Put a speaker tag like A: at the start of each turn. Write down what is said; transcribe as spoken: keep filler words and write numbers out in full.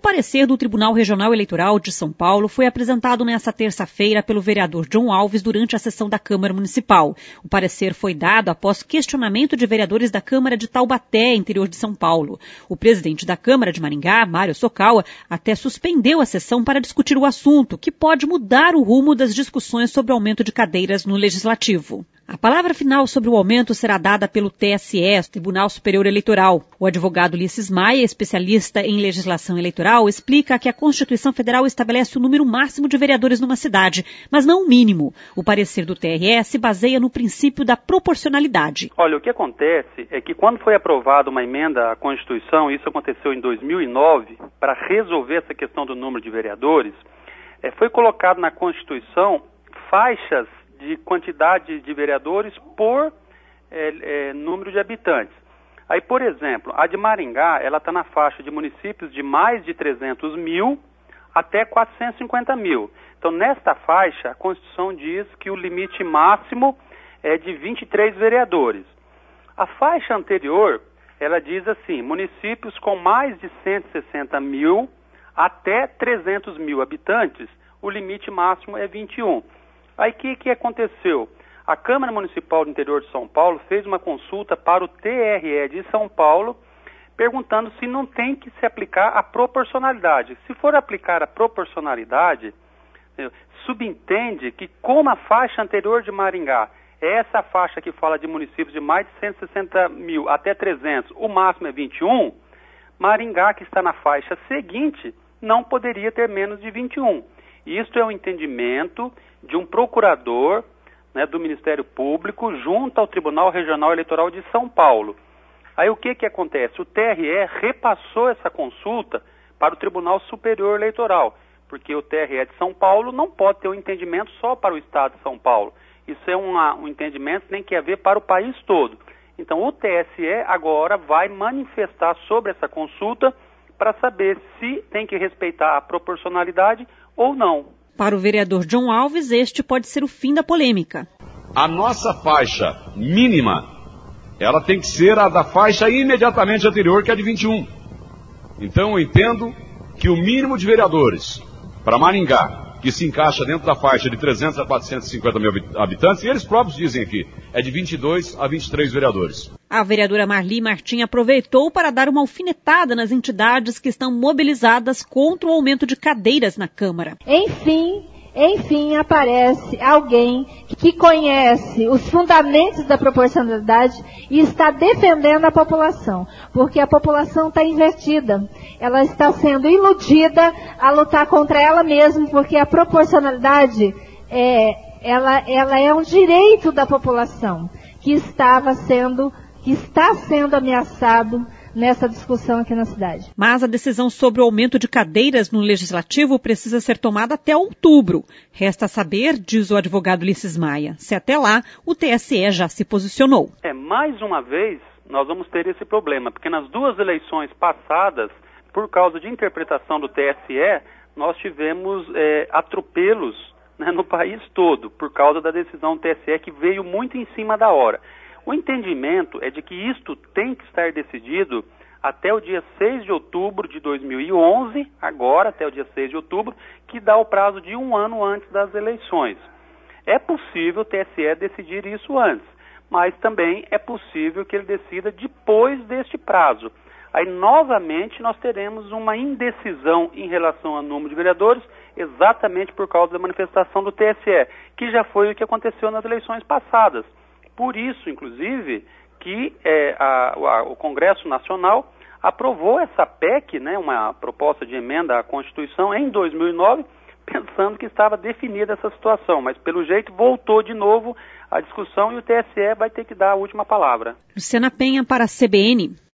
A: parecer do Tribunal Regional Eleitoral de São Paulo foi apresentado nesta terça-feira pelo vereador John Alves durante a sessão da Câmara Municipal. O parecer foi dado após questionamento de vereadores da Câmara de Taubaté, interior de São Paulo. O presidente da Câmara de Maringá, Mário Sokawa, até suspendeu a sessão para discutir o assunto, que pode mudar o rumo das discussões sobre o aumento de cadeiras no Legislativo. A palavra final sobre o aumento será dada pelo T S E, Tribunal Superior Eleitoral. O advogado Ulisses Maia, especialista em legislação eleitoral, explica que a Constituição Federal estabelece o número máximo de vereadores numa cidade, mas não o mínimo. O parecer do T R E se baseia no princípio da proporcionalidade.
B: Olha, o que acontece é que quando foi aprovada uma emenda à Constituição, isso aconteceu em dois mil e nove, para resolver essa questão do número de vereadores, é, foi colocado na Constituição faixas de quantidade de vereadores por é, é, número de habitantes. Aí, por exemplo, a de Maringá, ela está na faixa de municípios de mais de trezentos mil até quatrocentos e cinquenta mil. Então, nesta faixa, a Constituição diz que o limite máximo é de vinte e três vereadores. A faixa anterior, ela diz assim, municípios com mais de cento e sessenta mil até trezentos mil habitantes, o limite máximo é vinte e um. Aí o que, que aconteceu? A Câmara Municipal do Interior de São Paulo fez uma consulta para o T R E de São Paulo, perguntando se não tem que se aplicar a proporcionalidade. Se for aplicar a proporcionalidade, subentende que como a faixa anterior de Maringá, é essa faixa que fala de municípios de mais de cento e sessenta mil até trezentos, o máximo é vinte e um, Maringá, que está na faixa seguinte, não poderia ter menos de vinte e um. Isto é um entendimento de um procurador, né, do Ministério Público junto ao Tribunal Regional Eleitoral de São Paulo. Aí o que que acontece? O T R E repassou essa consulta para o Tribunal Superior Eleitoral, porque o T R E de São Paulo não pode ter um entendimento só para o Estado de São Paulo. Isso é uma, um entendimento que tem que haver para o país todo. Então o T S E agora vai manifestar sobre essa consulta para saber se tem que respeitar a proporcionalidade ou não.
A: Para o vereador John Alves, este pode ser o fim da polêmica.
C: A nossa faixa mínima, ela tem que ser a da faixa imediatamente anterior, que é de vinte e um. Então eu entendo que o mínimo de vereadores para Maringá, que se encaixa dentro da faixa de trezentos a quatrocentos e cinquenta mil habitantes, e eles próprios dizem aqui, é de vinte e dois a vinte e três vereadores.
A: A vereadora Marli Martim aproveitou para dar uma alfinetada nas entidades que estão mobilizadas contra o aumento de cadeiras na Câmara.
D: Enfim, enfim aparece alguém que conhece os fundamentos da proporcionalidade e está defendendo a população, porque a população está invertida. Ela está sendo iludida a lutar contra ela mesma, porque a proporcionalidade é, ela, ela é um direito da população que estava sendo, que está sendo ameaçado nessa discussão aqui na cidade.
A: Mas a decisão sobre o aumento de cadeiras no Legislativo precisa ser tomada até outubro. Resta saber, diz o advogado Ulisses Maia, se até lá o T S E já se posicionou.
B: É, mais uma vez, nós vamos ter esse problema, porque nas duas eleições passadas, por causa de interpretação do T S E, nós tivemos é, atropelos, né, no país todo, por causa da decisão do T S E que veio muito em cima da hora. O entendimento é de que isto tem que estar decidido até o dia seis de outubro de dois mil e onze, agora até o dia seis de outubro, que dá o prazo de um ano antes das eleições. É possível o T S E decidir isso antes, mas também é possível que ele decida depois deste prazo. Aí, novamente, nós teremos uma indecisão em relação ao número de vereadores, exatamente por causa da manifestação do T S E, que já foi o que aconteceu nas eleições passadas. Por isso, inclusive, que é, a, a, o Congresso Nacional aprovou essa P E C, né, uma proposta de emenda à Constituição, em dois mil e nove, pensando que estava definida essa situação. Mas, pelo jeito, voltou de novo a discussão e o T S E vai ter que dar a última palavra.
A: Luciana Penha para a C B N.